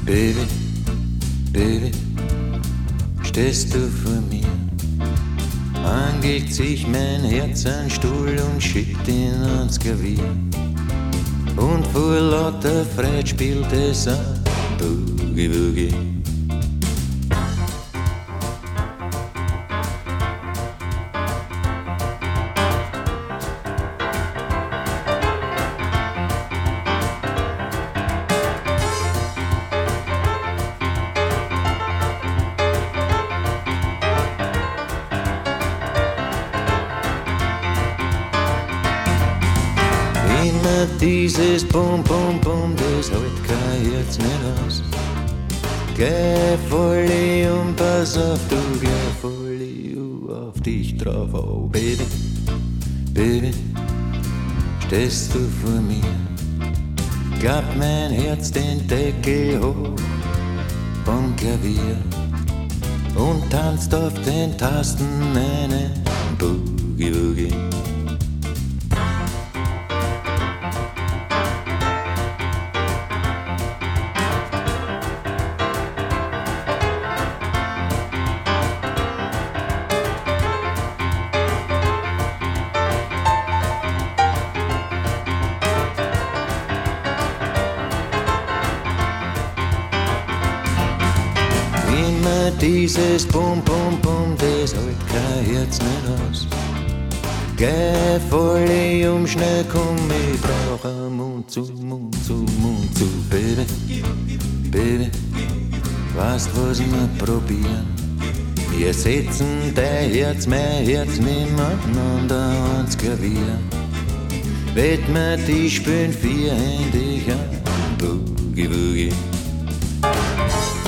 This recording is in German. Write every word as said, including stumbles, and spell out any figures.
Baby, Baby, stehst du vor mir? Angelt sich mein Herz an Stuhl und schickt ihn ans Klavier. Und vor lauter Freude spielt es ein Boogie Woogie. Immer dieses Bum, Bum, Bum, das hält kein Herz mehr aus. Geh voll und pass auf, du, geh voll auf dich drauf. Oh, Baby, Baby, stehst du vor mir? Klapp mein Herz den Deckel hoch vom Klavier und tanzt auf den Tasten einen Boogie Woogie. Immer dieses Bum, Bum, Bum, das hält kein Herz mehr aus. Geh voll um, schnell komm, ich brauch ein Mund zu, Mund zu, Mund zu. Baby, Baby, weißt was wir probieren? Wir setzen dein Herz, mein Herz nebeneinander ans Klavier. Wett mir die spielen vierhändig an Boogie Woogie.